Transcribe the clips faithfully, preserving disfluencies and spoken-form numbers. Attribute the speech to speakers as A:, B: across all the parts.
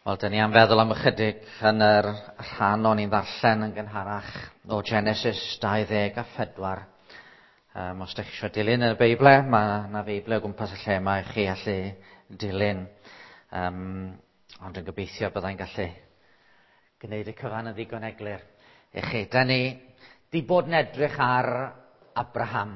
A: Wel, dyn ni am feddwl am ychydig yn yr rhan o'n i'n ddarllen yn gynharach o Genesis dau ddeg a phedwar. Um, os ydych chi eisiau dilyn y Beible, mae yna Feible o gwmpas y lle yma i chi allu dilyn. Um, ond yn gobeithio byddai'n gallu gwneud y cyfan yn ddigon eglur i chi. Da ni di bod yn edrych ar Abraham.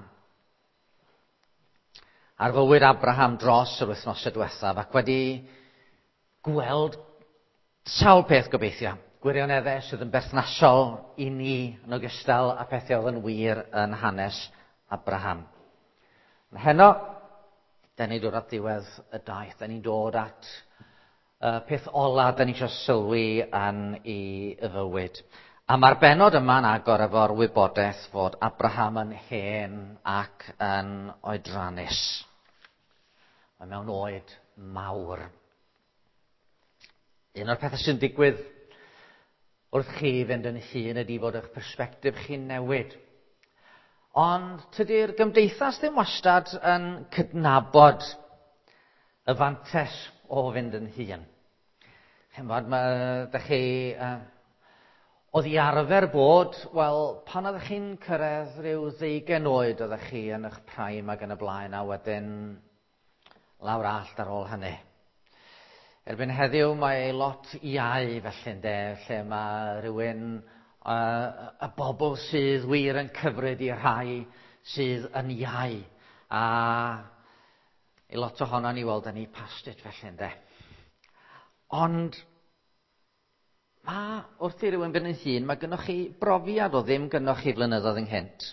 A: Ar fywyd Abraham dros yr wythnosau diwethaf ac wedi gweld sawl peth gobeithio. Gwirioneddau sydd yn berthnasol i ni yn ogystal â pethau oedd yn wir yn hanes Abraham. Yn heno, da ni'n dod at ddiwedd y daith. Da ni'n dod at uh, peth ola da ni eisiau sylwi yn i y fywyd. A mae'r benod yma'n agor efo'r wybodaeth fod Abraham yn hen ac yn oedrannus. Mae mewn oed mawr. Un o'r pethau sy'n digwydd wrth chi fynd yn hŷn ydy fod eich persbectif chi'n newid. Ond tydi'r gymdeithas ddim wastad yn cydnabod y fantes o fynd yn hŷn. Chymod, mae ydych chi uh, oedd i arfer bod, wel, pan oeddech chi'n cyrraedd rhyw ddeugain oed oeddech chi yn eich prime ac yn y blaen, a wedyn lawr allt ar ôl hynny. Erbyn heddiw mae lot iau felly ynde, lle mae rhywun, uh, y bobl sydd wir yn cyfryd i'r rhai sydd yn iau. A i lot ohono ni weld yn ei pastit felly ynde. Ond mae wrth i rywun fynd yn hŷn, mae gennych chi brofiad o ddim gennych chi flynyddoedd ynghynt.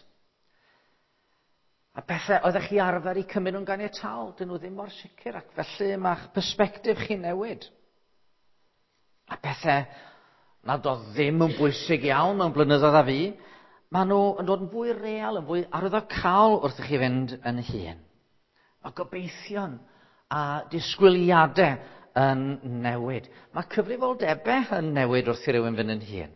A: A bethau oeddech chi arfer i cymryd nhw'n ganiataol, dyn nhw ddim mor sicr, ac felly mae'ch persbectif chi'n newid. A bethau nad oedd ddim yn bwysig iawn mewn blynyddoedd a fi, maen nhw yn dod yn fwy real, yn fwy arwyddocaol wrth i chi fynd yn hŷn. Mae gobeithion a disgwyliadau yn newid. Mae cyfrifoldebau yn newid wrth i rywun fynd yn hŷn.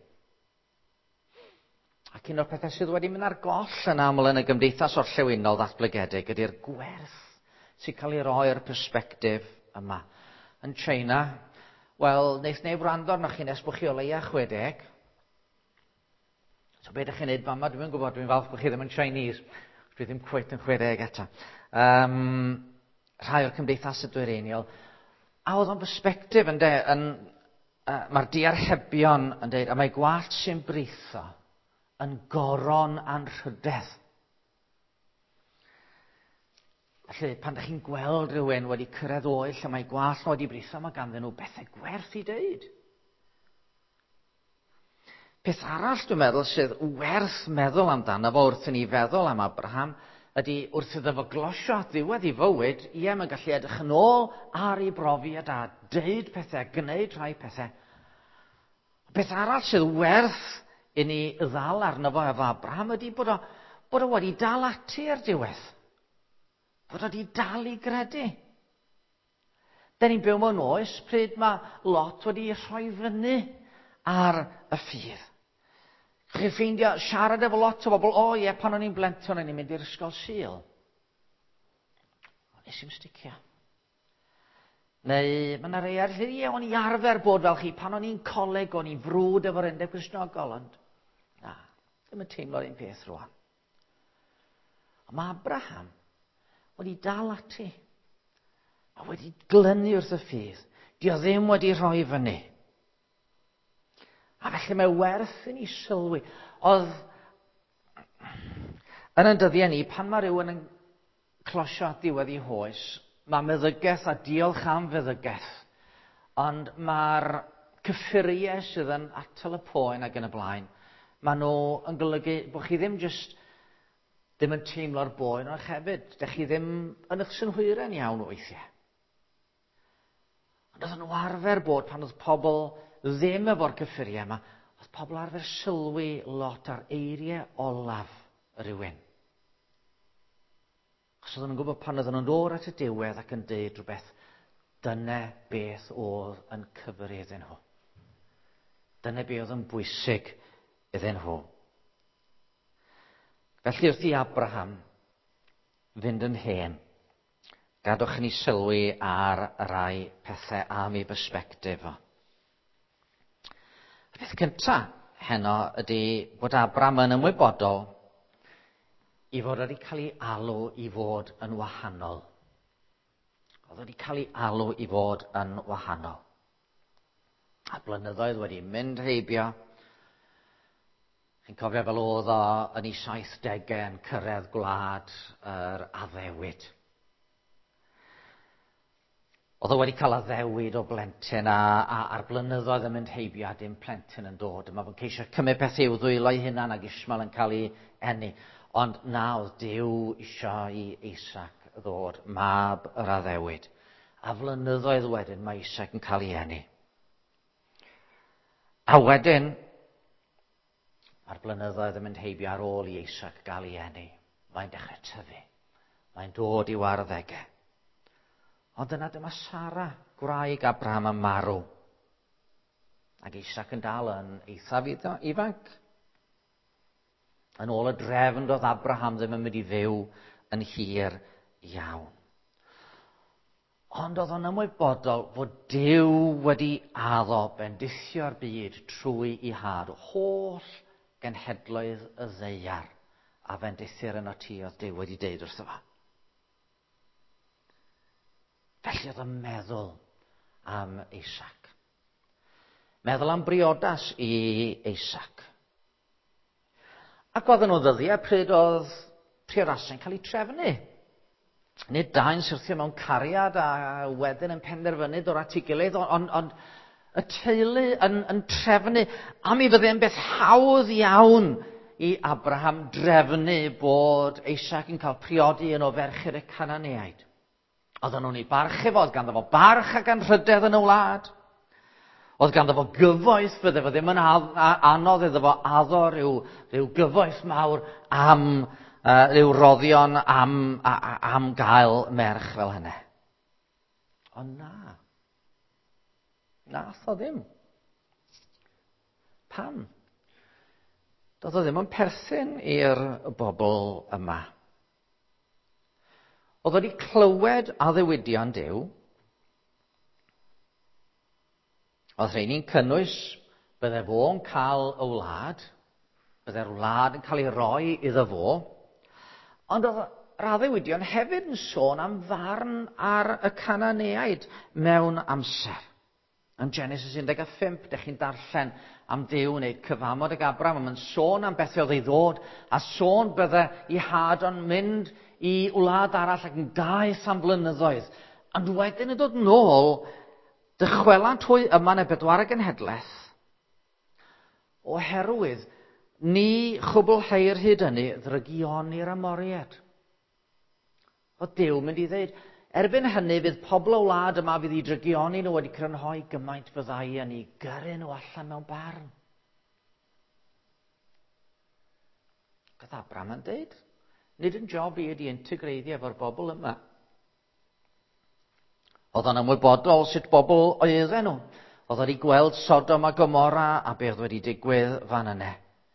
A: Ac un o'r pethau sydd wedi mynd ar goll yn aml yn y gymdeithas orllewinol ddatblygedig ydy'r gwerth sy'n cael ei roi'r persbectif yma. Yn China, wel, wneith neb wrando arnoch chi nes bod chi o leia chwedeg. So beth ydych chi'n neud fama? Dwi'n gwybod, dwi'n falch bod chi ddim yn Chinese. Dwi ddim cweit yn chwedeg eto. Um, rhai o'r cymdeithas dwyreiniol. A oedd o'n persbectif yn de, yn, uh, mae'r diarhebion yn deud, a mae gwallt sy'n britho yn goron anrhydedd. Felly, pan ydych chi'n gweld rhywun wedi cyrraedd oed lle mae gwallt wedi britho, mae ganddyn nhw bethau gwerth i ddeud. Peth arall dwi'n meddwl sydd werth meddwl amdano fo wrth i ni feddwl am Abraham ydy wrth iddo fo glosio at ddiwedd i fywyd, ie, mae'n gallu edrych yn ôl ar ei brofiad a deud pethau, gwneud rhai pethau. Peth arall sydd werth i ni ddal arno fo efo Abraham ydy bod o, bod o wedi dal ati ar diwedd. Bod o wedi dal i gredu. Da ni'n byw mewn oes pryd mae lot wedi rhoi fyny ar y ffydd. Chi'n ffeindio siarad efo lot o bobl, o ie, pan o'n i'n blentyn, o'n i'n mynd i'r ysgol Sul. Nes i'n sticio. Neu mae yna rei arall, ie, o'n i arfer bod fel chi, pan o'n i'n coleg, o'n i'n frwd efo'r undeb Cristnogol, ond na, ddim yn teimlo'r un peth rwan. Ond mae Abraham wedi dal ati. A wedi glynu wrth y ffydd. Di o ddim wedi rhoi fyny. A felly mae werth i ni sylwi. Oedd yn y dyddiau ni, pan mae rhywun yn closio at diwedd ei hoes, mae meddygaeth a diolch am feddygaeth. Ond mae'r cyffuriau sydd yn atal y poen ac yn y blaen, maen nhw yn golygu bod chi ddim just ddim yn teimlo'r boen, ond hefyd, dych chi ddim yn eich synhwyren iawn weithiau. Ond oedd nhw arfer bod pan oedd pobl ddim efo'r cyffuriau yma, oedd pobl arfer sylwi lot ar eiriau olaf rhywun. Os oedden nhw'n gwybod pan oedden nhw'n dod at y diwedd ac yn deud rhywbeth, dyna beth oedd yn cyfri iddyn nhw. Dyna beth oedd yn bwysig iddyn nhw. Felly wrth i Abraham fynd yn hen, gadwch ni sylwi ar rai pethau am ei bersbectif o. Y peth cyntaf heno ydy bod Abraham yn ymwybodol i fod wedi cael ei alw i fod yn wahanol. Oedd wedi cael ei alw i fod yn wahanol. A blynyddoedd wedi mynd heibio. Chi'n cofio fel oedd o yn ei saithdegau yn cyrraedd gwlad yr addewid. Oedd o wedi cael addewid o blentyn a, a a'r blynyddoedd yn mynd heibio a dim plentyn yn dod. Mae fo'n ceisio cymryd peth i'w ddwylo ei hunan ac Ismael yn cael ei eni. Ond nawdd Duw isio i Isaac ddod, mab yr addewid. A flynyddoedd wedyn mae Isaac yn cael ei eni. A wedyn, mae'r blynyddoedd yn mynd heibio ar ôl i Isaac gael ei eni. Mae'n dechrau tyfu. Mae'n dod i'w arddegau. Ond yna dyma Sara, gwraig Abraham yn marw. Ac Isaac yn dal yn eithaf ifanc. Yn ôl y drefn doedd Abraham ddim yn mynd i fyw yn hir iawn. Ond oedd o'n ymwybodol fod Duw wedi addo bendithio'r byd trwy ei had. Holl genhedloedd y ddeiar a bendithio'r yn o ti oedd Duw wedi deud wrtho fo. Felly oedd yn meddwl am Isaac. Meddwl am briodas i Isaac. Ac oedd yn o ddyddiau pryd oedd priodasau'n cael ei trefnu. Nid dau'n syrthio mewn cariad a wedyn yn penderfynu dod at ei gilydd, ond on, on, y teulu yn, yn trefnu. A mi fydde'n beth hawdd iawn i Abraham drefnu bod Isaac yn cael priodi yn o ferchyr y Cananeaid. Oedden nhw'n ei barchu fo, oedd ganddo fo barch ac anrhydedd yn y wlad. Oedd ganddo fo gyfoeth, fydde fo ddim yn anodd iddo fo addo rhyw, rhyw gyfoeth mawr am uh, rhyw roddion am, a, am gael merch fel hynny. Ond na. Nath o ddim. Pam? Doedd o ddim yn perthyn i'r bobl yma. Oedd wedi clywed addewidion Duw. Oedd rheini'n cynnwys bydde fo'n cael y wlad, bydde'r wlad yn cael ei roi iddo fo, ond oedd yr addewidion hefyd yn sôn am farn ar y Cananeaid mewn amser. Yn Genesis un deg pump, dych chi'n darllen am Duw wneud cyfamod ag Abraham, yn sôn am beth oedd ei ddod, a sôn bydde i had o'n mynd i wlad arall ac yn gaeth am blynyddoedd. Ond wedyn yn dod nôl, dychwelant hwy yma neu bedwar genhedlaeth, oherwydd ni chwblheir hyd ynny ddrygioni'r amoriad. Oedd Duw mynd i ddeud, erbyn hynny fydd pobl o wlad yma fydd i drygioni nhw wedi crynhoi gymaint byddai yn ei gyrru nhw allan mewn barn. Gyda Abraham yn deud, nid yn job i ydi integreiddio efo'r bobl yma. Oedd o'n ymwybodol sut bobl oedden nhw. Oedd wedi gweld Sodom a Gomora a beth wedi digwydd fan yna.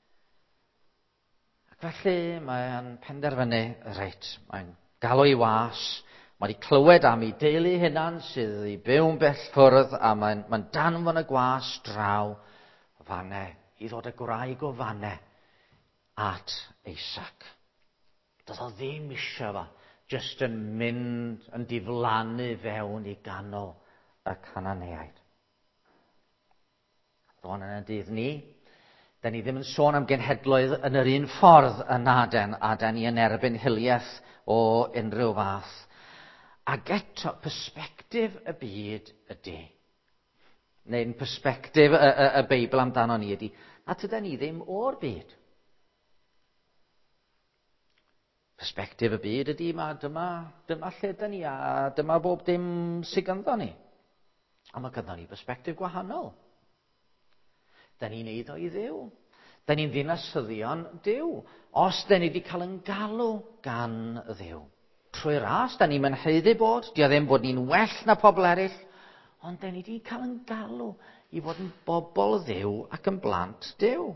A: Ac felly mae'n penderfynu, reit, mae'n galw ei was, mae wedi clywed am ei deulu hunan sydd i byw'n bell ffwrdd a mae'n mae danfon y gwas draw fanne, i ddod y gwraig o fanne at Isaac. Doedd o ddim eisiau fo, jyst yn mynd, yn diflannu fewn i ganol y Cananeaid. Rwan yn y dydd ni, da ni ddim yn sôn am genhedloedd yn yr un ffordd yn Aden, a da ni yn erbyn hiliaeth o unrhyw fath. Ac eto, persbectif y byd ydy, neu'n persbectif y, y, y Beibl amdano ni ydy, a tyda ni ddim o'r byd. Persbectif y byd ydy, ma, dyma, dyma lle da ni, a dyma bob dim sydd ganddo ni. A mae ganddo ni persbectif gwahanol. Da ni'n neud o i Dduw. Da ni'n ddinasyddion Duw. Os da ni wedi cael yn galw gan Dduw. Trwy ras, da ni'n mynheiddu bod, di o ddim bod ni'n well na pobl eraill, ond da ni wedi cael yn galw i fod yn bobl Dduw ac yn blant Duw.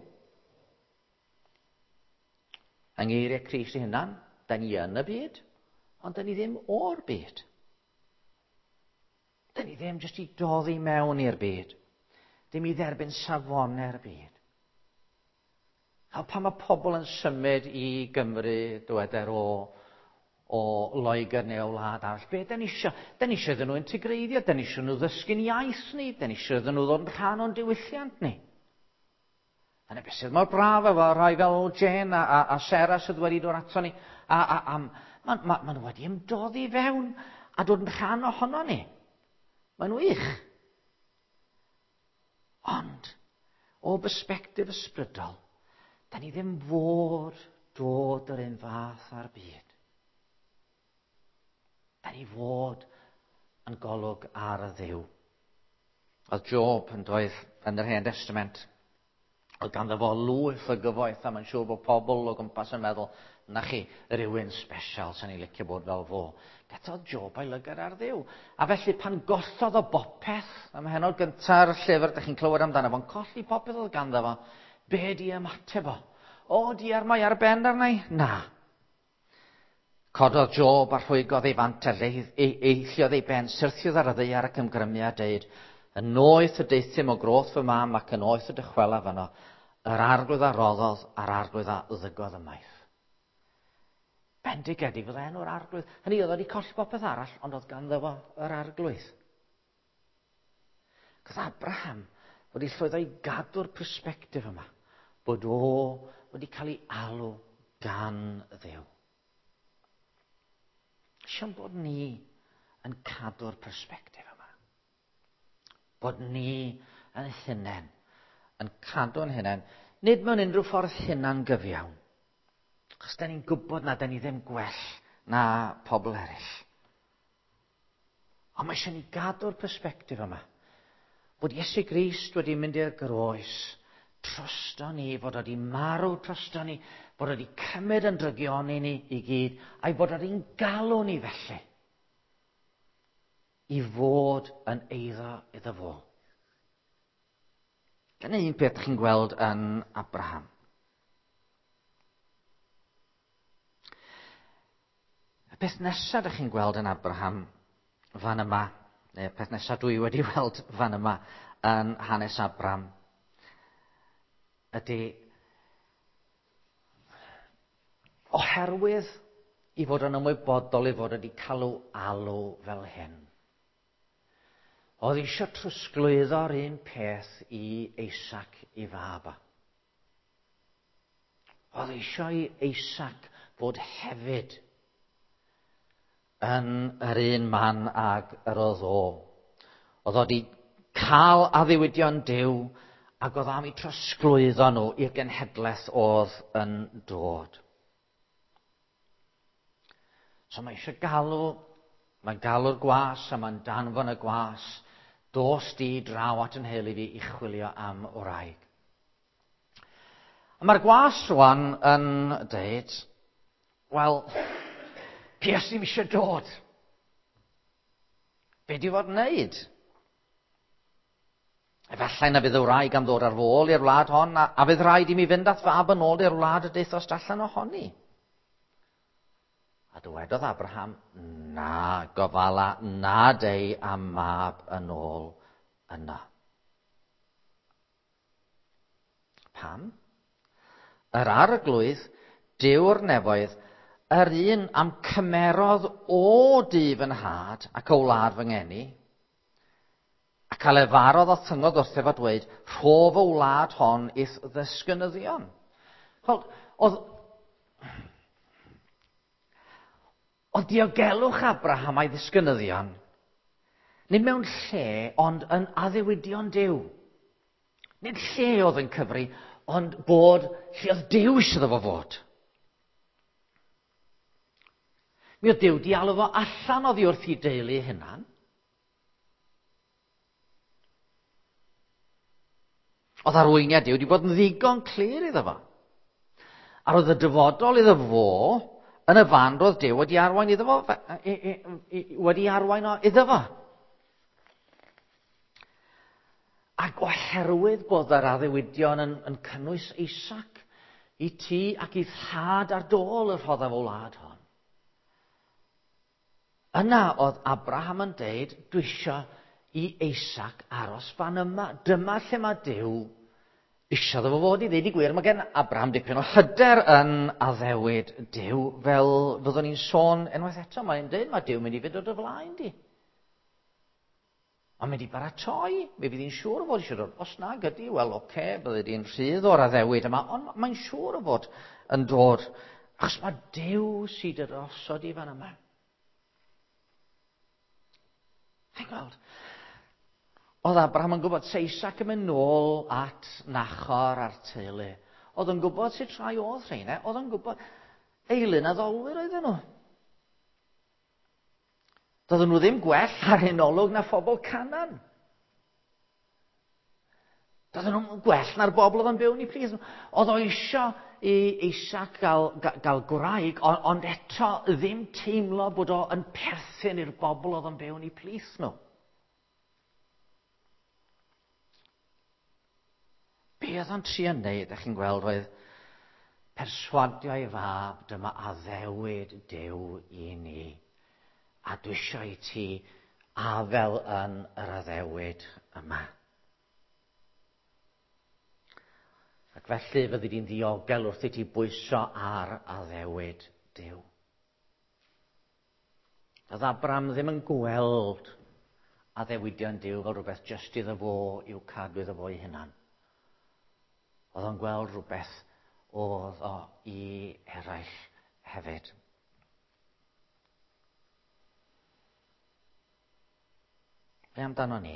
A: Yng ngeiriau Crist ei hunan, da ni yn y byd, ond da ni ddim o'r byd. Da ni ddim jyst i doddi mewn i'r byd. dim i dderbyn safonau'r byd. Pan mae pobl yn symud i Gymru, dyweder o, o Loegr neu o wlad arall, be da ni isio? Da ni isio iddyn nhw integreiddio, da ni isio nhw ddysgu'n iaith ni, da ni isio iddyn nhw ddod yn rhan o'n diwylliant ni. Yna beth sydd mor braf efo rhai fel Jane a, a, a Sarah sydd wedi dod ato ni, a, a, a maen ma, ma nhw wedi ymdoddi fewn a dod yn rhan ohono ni. Mae'n wych. Ond, o bersbectif ysbrydol, da ni ddim fod dod yr un fath ar byd. Da ni fod yn golwg ar y Dduw. Oedd Job yn dweud yn yr Hen Testament, oedd ganddo fo lwyth o gyfoeth, a mae'n siŵr bod pobl o gwmpas yn meddwl, na chi, rhywun special sy'n ei licio bod fel fo. Getodd Job a'i lygar ar Dduw. A felly pan gollodd o bopeth, am henod gynta'r llyfr, da chi'n clywed amdano fo'n colli popeth oedd ganddo fo, be di ymateb o? O, di ar mai ar ben arna i? Na. Cododd Job a rhwygodd ei fantel, eilliodd ei ben, syrthiodd ar y ddaear ac ymgrymu a deud, yn noeth y deithim o groth fy mam ac yn oeth y dychwelaf yno, yr arglwydd a roddodd a'r arglwydd a ddygodd ymaith. Bendigedig fydd enw'r arglwydd. Hynny oedd wedi colli popeth arall, ond oedd ganddo fo yr arglwydd. Gyda Abraham wedi llwyddo i gadw'r persbectif yma, bod o wedi cael ei alw gan Dduw. Siom bod ni yn cadw'r persbectif yma. Bod ni yn hunain, yn cadw'n hunain, nid mewn unrhyw ffordd hunan gyfiawn. Chos da ni'n gwybod na da ni ddim gwell na pobl eraill. Ond mae eisiau ni gadw'r persbectif yma. Bod Iesu Grist wedi mynd i'r groes, trosto ni, fod wedi marw trosto ni, bod wedi cymryd yn drygion i ni i gyd, a'i bod wedi'n galw ni felly i fod yn eiddo iddo fo. Dyna un peth chi'n gweld yn Abraham. Y peth nesaf ydych chi'n gweld yn Abraham fan yma, neu y peth nesaf dwi wedi weld fan yma yn hanes Abraham, ydy oherwydd i fod yn ymwybodol i fod wedi cael alw fel hyn. Oedd eisiau trosglwyddo'r un peth i Eisac i fab. Oedd eisiau i Eisac fod hefyd yn yr un man ag yr oedd o. Oedd o wedi cael addewidion Duw ac oedd am eu trosglwyddo nhw i'r genhedlaeth oedd yn dod. So mae eisiau galw, mae'n galw'r gwas a mae'n danfon y gwas, dos di draw at yn nheulu fi i chwilio am wraig. Mae'r gwas rwan yn dweud, wel, pi os ddim eisiau dod? Be di fod wneud? Efallai na fydd y wraig am ddod ar fôl i'r wlad hon, a, a fydd rhaid i mi fynd at fab yn ôl i'r wlad y deithos allan ohoni. A dywedodd Abraham, na gofala, na dei am mab yn ôl yna. Pam? Yr arglwydd, Duw'r nefoedd, yr un am cymerodd o di fy nhad ac o wlad fy ngeni, a cael efarodd o thyngod wrthaf a dweud, rhof o wlad hon i'th ddysgynyddion. Wel, oedd... Oedd diogelwch Abraham a'i ddisgynyddion, nid mewn lle, ond yn addewidion Duw. Nid lle oedd yn cyfri, ond bod lle oedd Duw eisiau fo fod. Mi oedd Duw di alw fo allan oddi wrth i deulu hynna'n. Oedd arweiniad Duw wedi bod yn ddigon clir iddo fo. A roedd y dyfodol iddo fo, yn y fan roedd Duw wedi arwain iddo fo, wedi arwain iddo fo. Ac oherwydd bod yr addewidion yn, yn cynnwys Eisac i ti ac i thad ar dôl y rhoddaf o wlad hon. Yna oedd Abraham yn deud, dwi eisiau i Eisac aros fan yma. Dyma lle mae Duw eisiau fo fod i ddweud i gwir. Mae gen Abraham dipyn o hyder yn addewid Duw, fel fyddwn ni'n sôn unwaith eto. Mae'n dweud mae Duw mynd i fynd o dy flaen di. Mae'n mynd i baratoi. Mi fydd hi'n siŵr o fod eisiau dod. Os na gydi, wel oce, okay, bydde di'n rhydd o'r addewid yma, ond mae'n siŵr o fod yn dod. Achos mae Duw sydd yr osod i fan yma. Chi'n gweld? Oedd Abraham yn gwybod se Isaac yn mynd nôl at Nachor a'r teulu. Oedd yn gwybod sut rhai oedd rheina. Oedd yn gwybod eilyn addolwyr oedden nhw. Doedden nhw ddim gwell ar enolog na phobl Canan. Doedden nhw'n gwell na'r bobl oedd yn byw yn eu plith. Oedd o eisiau i Isaac gael, gael gwraig, ond eto ddim teimlo bod o yn perthyn i'r bobl oedd yn byw yn eu plith nhw. Be oedd o'n trio wneud, ydych chi'n gweld, oedd perswadio ei fab, dyma addewid Duw i ni. A dwi eisiau i ti afel yn yr addewid yma. Ac felly fyddi di'n ddiogel wrth i ti bwyso ar addewid Duw. Oedd Abraham ddim yn gweld addewidion Duw fel rhywbeth jyst iddo fo i'w cadw iddo fo ei hunan. Oedd o'n gweld rhywbeth oedd o i eraill hefyd. Be amdano ni?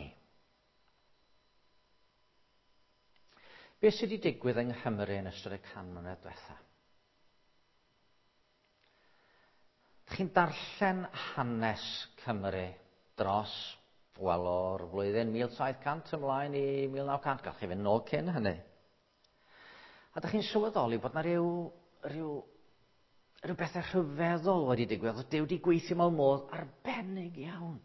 A: Be sydd wedi digwydd yng Nghymru yn ystod y can mlynedd diwethaf? Chi'n darllen hanes Cymru dros, wel, o'r flwyddyn mil saith cant ymlaen i mil naw cant, gall chi fynd nôl cyn hynny. A ydych chi'n sylweddoli bod yna ryw, ryw, ryw bethau rhyfeddol wedi digwydd. Oedd Duw wedi gweithio mewn modd arbennig iawn.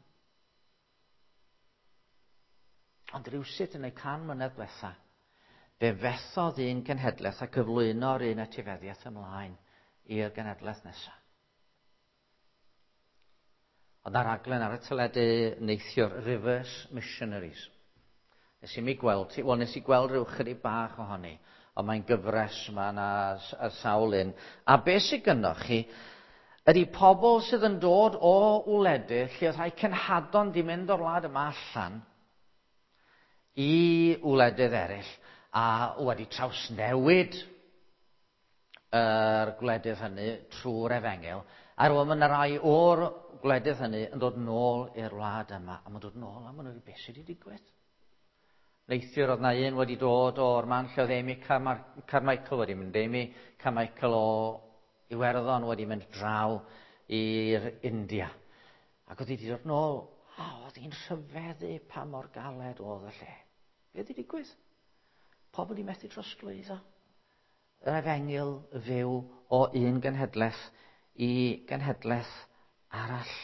A: Ond rywsut yn y can mlynedd diwethaf, fe fethodd un genhedlaeth a cyflwyno'r un etifeddiaeth ymlaen i'r genhedlaeth nesaf. Oedd na raglen ar y teledu neithiwr Reverse Missionaries. Nes i mi gweld, wel nes i gweld rhyw chydig bach ohoni, ond mae'n gyfres yma na sawl un. A be sydd gynnoch chi ydy pobl sydd yn dod o wledydd lle oedd rhai cenhadon di mynd o'r wlad yma allan i wledydd eraill a wedi trawsnewid yr gwledydd hynny trwy'r Efengil. A rwan mae yna rai o'r gwledydd hynny yn dod nôl i'r wlad yma. A mae'n dod nôl a mae'n dweud beth sydd wedi digwydd. Neithiwr oedd na un wedi dod o'r man lle oedd Amy Carmichael wedi mynd. Amy Carmichael o Iwerddon wedi mynd draw i'r India. Ac oedd wedi dod nôl. O, oedd hi'n rhyfeddu pa mor galed oedd y lle. Be wedi digwydd? Pobl wedi methu trosglwyddo. Yr Efengil fyw o un genhedlaeth i genhedlaeth arall.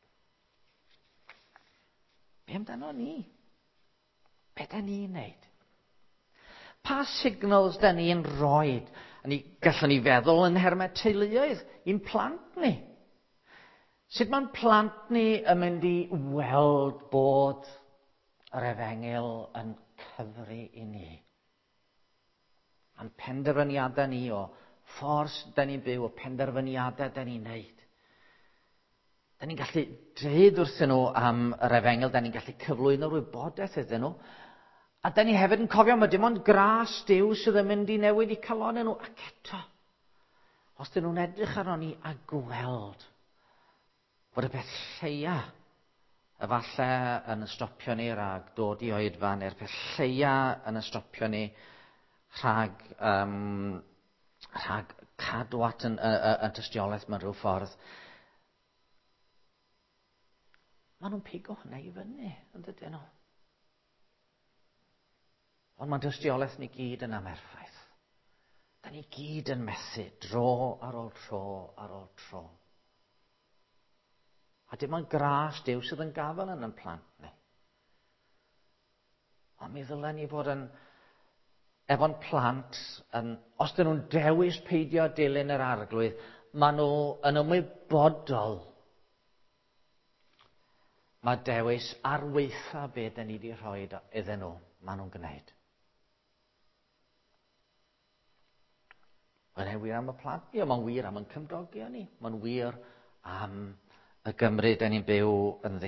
A: Be amdano ni? Be da ni'n neud? Pa signals da ni'n roed? Ni, gallwn ni feddwl yn hermed teuluoedd, i'n plant ni. Sut mae'n plant ni yn mynd i weld bod yr Efengil yn cyfri i ni? A'n penderfyniadau ni o ffors da ni'n byw, o penderfyniadau da ni'n neud. Da ni'n gallu dweud wrthyn nhw am yr Efengil, da ni'n gallu cyflwyno'r wybodaeth iddyn nhw. A da ni hefyd yn cofio, mae dim ond gras Duw sydd yn mynd i newid i calonau nhw. Ac eto, os dyn nhw'n edrych arno ni a gweld bod y peth lleia efalle yn ystopio ni rhag dod i oedfa, neu'r peth lleia yn ystopio ni rhag, um, rhag cadw at yn, y, y, y tystiolaeth mewn rhyw ffordd. Maen nhw'n pigo hynna i fyny, yn dydyn nhw. Ond mae'n tystiolaeth ni gyd yn amerffaith. Da ni gyd yn methu dro ar ôl tro ar ôl tro. A dim ond gras Duw sydd yn gafel yn yn plant ni. Ond mi ddylen ni fod yn efo'n plant, yn, os dyn nhw'n dewis peidio dilyn yr arglwydd, maen nhw yn ymwybodol. mae dewis arweitha be da ni wedi rhoi iddyn nhw, maen nhw'n gwneud. Mae'n wir am y plant ni, mae'n wir am y cymdogion ni, mae'n wir am y Gymru da ni'n byw ynddi.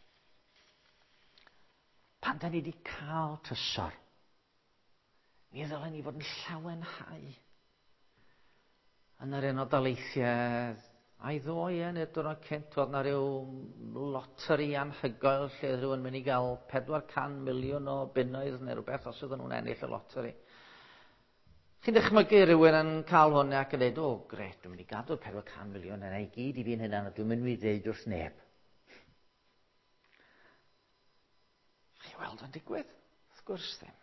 A: Pan da ni wedi cael tysor, mi ddylen ni fod yn llawenhau. Yn yr un o daleithiau, a'i ddoe yn y diwrnod cynt, oedd na ryw loteri anhygoel lle rhywun mynd i gael pedwar can miliwn o bunnoedd neu rhywbeth os ydyn nhw'n ennill y loteri. Chi'n dychmygu rhywun yn cael hwnna ac yn dweud, o, gret, dwi'n mynd i gadw'r pedwar can miliwn yna i gyd i fi'n hynna, a dwi'n mynd i ddeud wrth neb. Chi weld yn digwydd? Wrth gwrs ddim.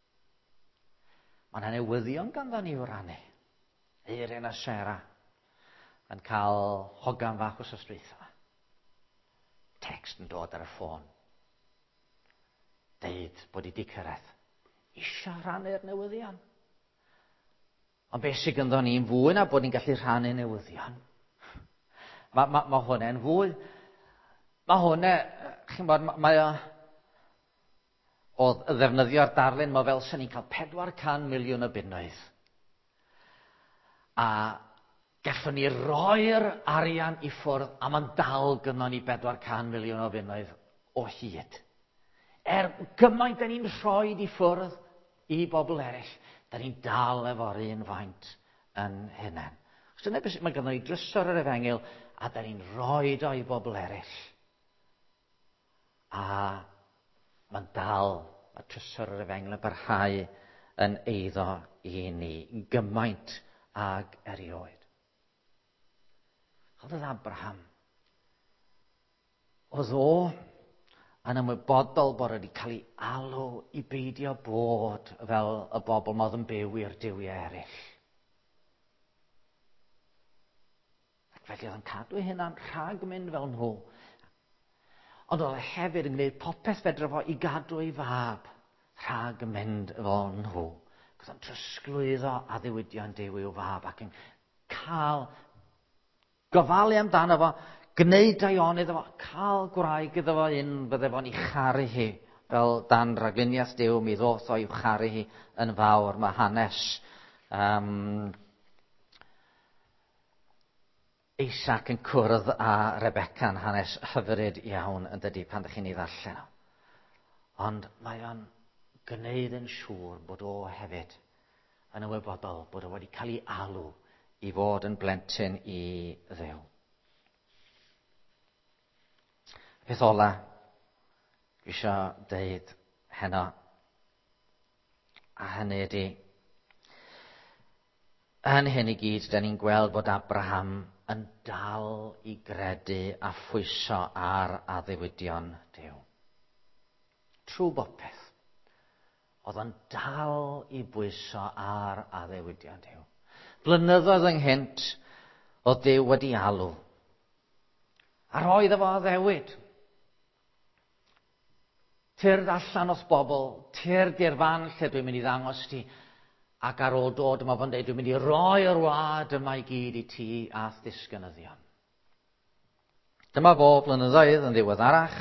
A: Mae'n newyddion ganddo ni o rannu. Eirin a Sera yn cael hogan fach o sostreitha. Text yn dod ar y ffôn. Deud bod i di cyrraedd. Isio rhannu'r newyddion. Ond beth sydd ganddo ni'n fwy na bod ni'n gallu rhannu newyddion. Mae ma, ma hwnna'n fwy. Mae hwnna, chi'n bod, mae o... Oedd y ddefnyddio'r darlun, mae fel sy'n ni'n cael pedwar can miliwn o bunnoedd. A gallwn ni roi'r arian i ffwrdd, a mae'n dal gynno ni pedwar can miliwn o bunnoedd o hyd. Er gymaint da ni'n rhoi i ffwrdd i bobl eraill, da ni'n dal efo'r un faint yn hynny. Os dyna beth mae gynno ni drysor yr Efengil, a da ni'n rhoi o i bobl eraill. A mae'n dal, mae trysor yr Efengil yn barhau yn eiddo i ni, gymaint ag erioed. Oedd Abraham, oedd o yn ymwybodol bod wedi cael ei alw i beidio bod fel y bobl modd yn byw i'r duwiau eraill. Ac felly oedd yn cadw hynna'n rhag mynd fel nhw. Ond oedd e hefyd yn gwneud popeth fedra fo i gadw ei fab rhag mynd fel nhw. Oedd yn trysglwyddo a ddiwydion Duw i'w fab ac yn cael gofalu amdano fo, gwneud daionydd efo, cael gwraig iddo fo un bydde fo'n ei charu hi. Fel dan raglyniaeth Duw, mi ddoth o i'w charu hi yn fawr. Mae hanes um, Isaac yn cwrdd a Rebecca'n hanes hyfryd iawn yn dydi pan ydych chi'n ei ddarllen o. Ond mae o'n gwneud yn siŵr bod o hefyd yn ymwybodol bod o wedi cael ei alw i fod yn blentyn i Dduw. Peth ola, dwi eisiau deud heno, a hynny ydy, yn hyn i gyd, da ni'n gweld bod Abraham yn dal i gredu a phwyso ar addewidion Duw. Trw bopeth, oedd yn dal i bwyso ar addewidion Duw. Blynyddoedd ynghynt, oedd Duw wedi alw. A roedd efo addewid. Tyrd allan os bobl, tyrd i'r fan lle dwi'n mynd i ddangos ti, ac ar ôl dod yma fo'n dweud, dwi'n mynd i roi'r wlad yma i gyd i ti ath disgynyddion. Dyma fo blynyddoedd yn ddiweddarach.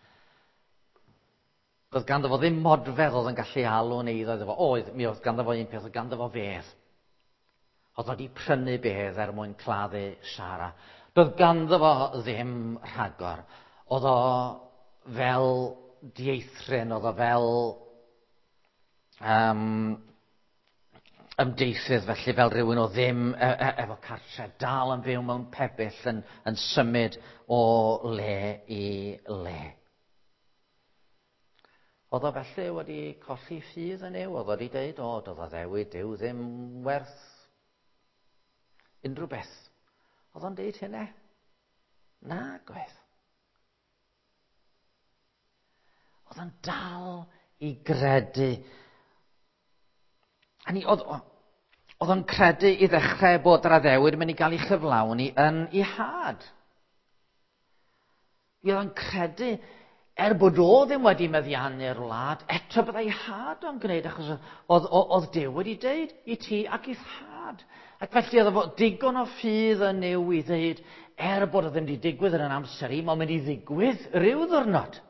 A: Oedd ganddo fo ddim modfedd oedd yn gallu alw neu oedd efo, oedd, mi oedd ganddo fo un peth, oedd ganddo fo fedd. Oedd wedi prynu bedd er mwyn claddu Sara. Doedd ganddo fo ddim rhagor. Oedd o fel dieithrin, oedd o fel um, ymdeithydd felly fel rhywun o ddim e- e- efo cartre, dal yn fyw mewn pebyll yn, yn symud o le i le. Oedd o felly wedi colli ffydd yn ew, oedd o wedi dweud, o, doedd o ddewid Duw ddim werth unrhyw beth. Oedd o'n deud hynny? Na, gwaith. Oedd o'n dal i gredu. Ani, oedd, oedd o'n credu i ddechrau bod yr addewid yn mynd i gael ei chyflawni yn ei had. Oedd o'n credu er bod o ddim wedi meddiannu'r wlad, eto byddai had o'n gwneud, achos oedd, oedd Duw wedi deud i ti ac i thad. Ac felly oedd o digon o ffydd yn Nuw i ddeud, er bod o ddim wedi digwydd yn yn amser i, mae'n mynd i ddigwydd ryw ddwrnod.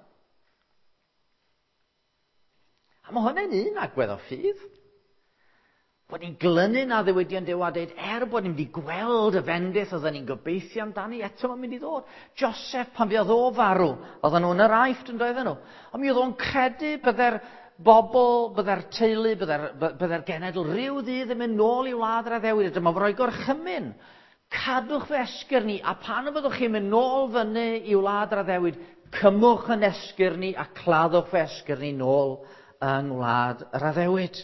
A: A mae hwnna'n un agwedd o ffydd. Bod ni'n glynu na ddiwydion Duw a dweud, er bod ni'n mynd i gweld y fendith oedden ni'n gobeithio amdani, eto mae'n mynd i ddod. Joseph, pan fuodd o farw, oedden nhw'n yr aifft yn doedden nhw. Ond mi oedd o'n credu bydde'r bobl, bydde'r teulu, bydde'r, bydde'r genedl rhyw ddydd yn mynd nôl i wlad yr Addewid. Dyma fy roi gorchymyn. Cadwch fy esgyr ni, a pan y byddwch chi'n mynd nôl fyny i wlad yr Addewid, cymwch yn esgyr ni a claddwch fy esgyr ni nôl yng ngwlad yr Addewid.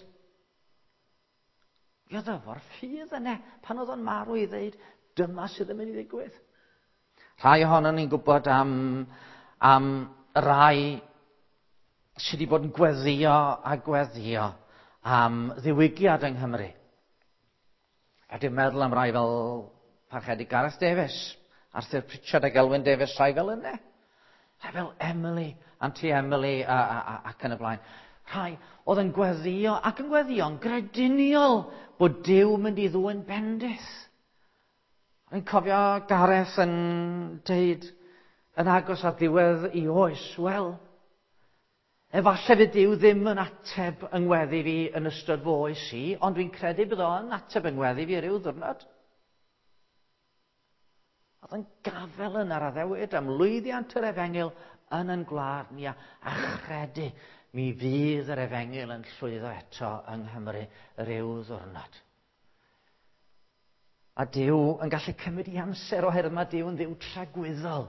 A: Ie ddyfor ffydd yna pan oedd o'n marw i ddeud, dyma sydd yn mynd i ddigwydd. Rhai ohono ni'n gwybod am, am rai sydd wedi bod yn gweddio a gweddio am ddiwygiad yng Nghymru. A dwi'n meddwl am rai fel Parchedig Gareth Davies, Arthur Pritchard ac Elwyn Davies, rai fel yna. Rai fel Emily, Aunty Emily a, a, a, ac yn y blaen. Rhai oedd yn gweddio ac yn gweddio'n grediniol bod Duw mynd i ddwyn bendith. Dwi'n cofio Gareth yn deud yn agos at ddiwedd i oes, wel, efalle fydd Duw ddim yn ateb yng ngweddi fi yn ystod fy oes i, ond dwi'n credu bydd o'n ateb yng ngweddi fi ryw ddwrnod. Oedd yn gafel yn yr Addewid am lwyddiant yr Efengil yn yn gwlad ni a chredu mi fydd yr Efengil yn llwyddo eto yng Nghymru ryw ddwrnod. A Duw yn gallu cymryd i amser oherwydd mae Duw yn Dduw tragwyddol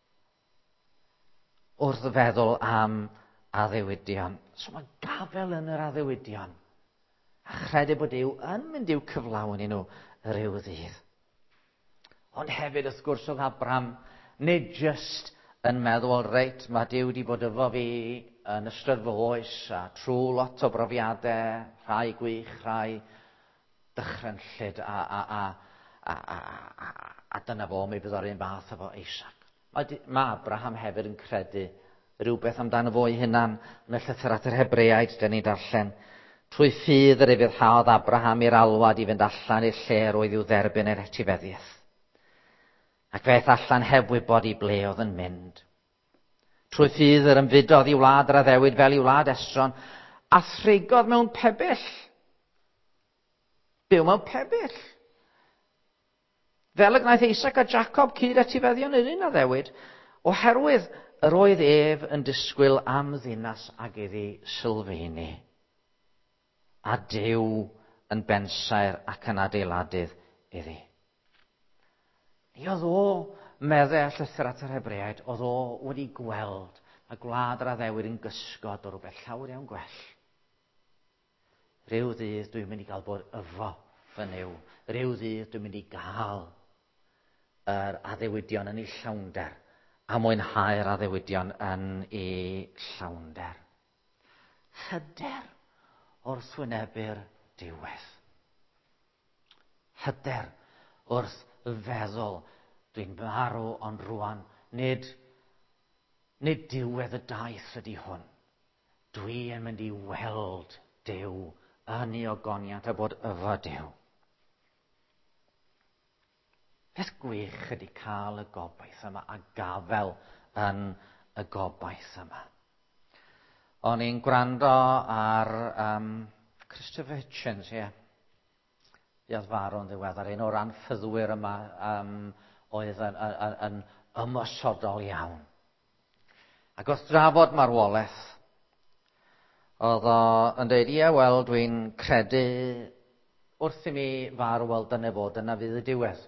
A: wrth feddwl am addewidion. So mae gafel yn yr addewidion a chredu bod Duw yn mynd i'w cyflawni nhw ryw ddydd. Ond hefyd wrth gwrs oedd Abraham nid just yn meddwl, reit, mae Duw wedi bod efo fi yn ystod fy oes a trwy lot o brofiadau, rhai gwych, rhai dychrynllyd a, a, a, a, a, a, a dyna fo mi bydd o'r un fath efo Isaac. Mae, mae Abraham hefyd yn credu rhywbeth amdano fo ei hunan yn y llythyr at yr Hebreaid, dyn ni darllen. Trwy ffydd yr ufuddhaodd Abraham i'r alwad i fynd allan i'r lle roedd i'w dderbyn yr etifeddiaeth. Ac fe aeth allan heb wybod i ble oedd yn mynd. Trwy ffydd yr ymfudodd i wlad yr Addewid fel i wlad Estron, a threigodd mewn pebyll. Byw mewn pebyll. Fel y gwnaeth Isaac a Jacob cyd etifeddion yr un Addewid, oherwydd yr oedd ef yn disgwyl am ddinas ag iddi sylfaeni. A Duw yn bensaer ac yn adeiladydd iddi. Ni oedd o, meddwl llythyr at yr Hebreaid, oedd o wedi gweld y gwlad yr Addewid yn gysgod o rhywbeth llawer iawn gwell. Ryw ddydd dwi'n mynd i gael bod efo fy Nuw. Ryw ddydd dwi'n mynd i gael yr addewidion yn ei llawnder a mwynhau'r addewidion yn ei llawnder. Hyder wrth wynebu'r diwedd. Hyder wrth feddwl dwi'n marw ond rwan, nid, nid diwedd y daith ydy hwn. Dwi yn mynd i weld Duw yn ei ogoniant a bod efo Duw. Beth gwych ydy cael y gobaith yma a gafel yn y gobaith yma. O'n i'n gwrando ar um, Christopher Hitchens, ie. Yeah. Iath farw'n ddiweddar, un o'r anffyddwyr yma um, oedd yn, yn, yn ymosodol iawn. Ac wrth drafod marwolaeth, oedd o yn dweud, ie, wel, dwi'n credu wrth i mi farw, wel, dyna fod, dyna fydd y diwedd.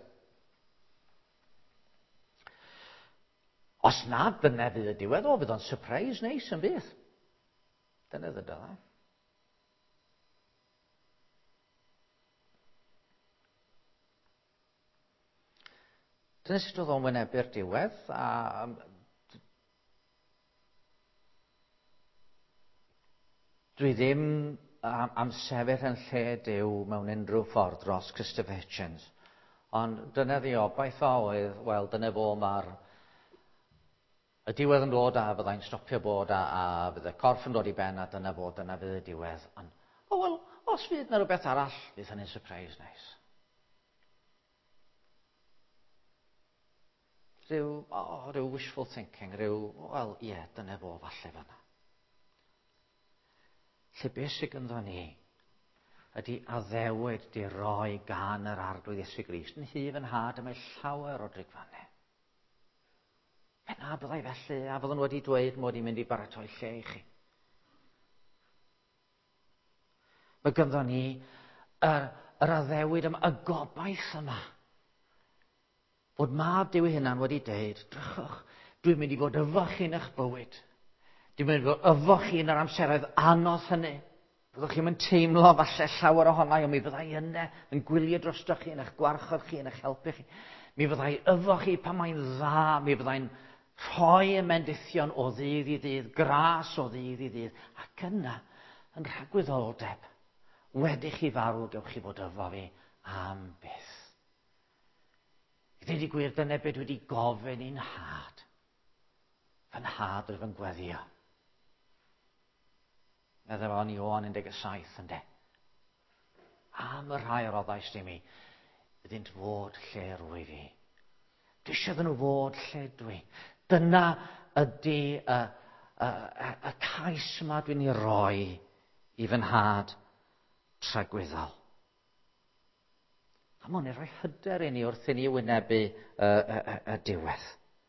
A: Os na dyna fydd y diwedd, o, fydd o'n surprise neis yn bydd. Dyna ddod o. Dyna sut oedd o'n wynebu'r diwedd, a dwi ddim am, am sefyll yn lle Duw mewn unrhyw ffordd dros Christopher Hitchens. Ond dyna ddiobaith o oedd, wel, dyna fo mae'r Y diwedd yn dod a fyddai'n stopio bod a, a fydd y corff yn dod i ben a dyna fod, dyna fydd y diwedd. Ond, o wel, os fydd yna rhywbeth arall, fydd hynny'n surprise neis. Rhyw, o, rhyw wishful thinking, rhyw, wel, ie, yeah, dyna fo falle fyna. Lle beth sydd gynddo ni ydy addewid di roi gan yr arglwydd Iesu Grist yn hyf yn had y mae llawer o drigfannau. Fe na byddai felly, a fydden nhw wedi dweud mod i'n mynd i baratoi lle i chi. Mae gynddo ni yr, yr addewid yma, y gobaith yma. Bod mab Duw ei hunan wedi deud, drychwch, dwi'n mynd i fod efo chi yn eich bywyd. Dwi'n mynd i fod efo chi yn yr amseroedd anodd hynny. Byddwch chi'n mynd teimlo falle llawer ohona i, ond mi fyddai yna yn gwylio drostoch chi, yn eich gwarchod chi, yn eich helpu chi. Mi fyddai efo chi pan mae'n dda, mi fyddai'n rhoi y mendithion o ddydd i ddydd, gras o ddydd i ddydd, ac yna, yn rhagwyddoldeb, wedi chi farw, gewch chi fod efo fi am byth. I ddweud i gwir, dyna beth wedi gofyn i'n had. Fy nhad oedd yn gweddio. Meddwl o'n i o'n un deg saith ynddo. Am y rhai roddais di mi, byddynt fod lle rwy fi. Dwi eisiau iddyn nhw fod lle dwi. Dyna ydy y, y, y, y cais yma dwi'n ei roi i fy nhad tragwyddol. A mae'n ei roi hyder i ni wrth i ni wynebu y, y, y, y diwedd.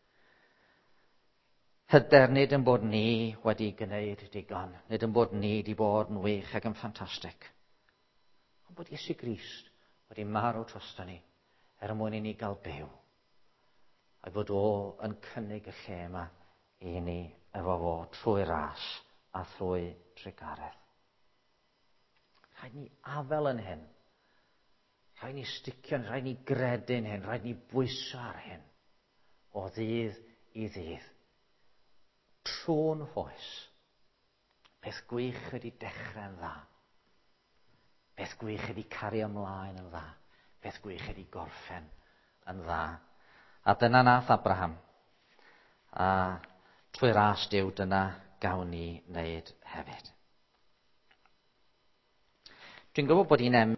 A: Hyder nid yn bod ni wedi gwneud digon, nid yn bod ni wedi bod yn wych ac yn ffantastig, ond bod Iesu Grist wedi marw trosto ni er mwyn i ni gael byw, a bod o yn cynnig y lle yma i ni efo fo trwy ras a trwy trigaredd. Rhaid ni afel yn hyn, rhaid ni sticio, rhaid ni gredu'n hyn, rhaid ni bwyso ar hyn o ddydd i ddydd. Trôn hoes, beth gwych ydi dechrau'n dda, beth gwych ydi cario ymlaen yn dda, beth gwych ydi gorffen yn dda. A dyna nath Abraham, a trwy ras Duw dyna gawn ni wneud hefyd. Dwi'n gwybod bod hi'n em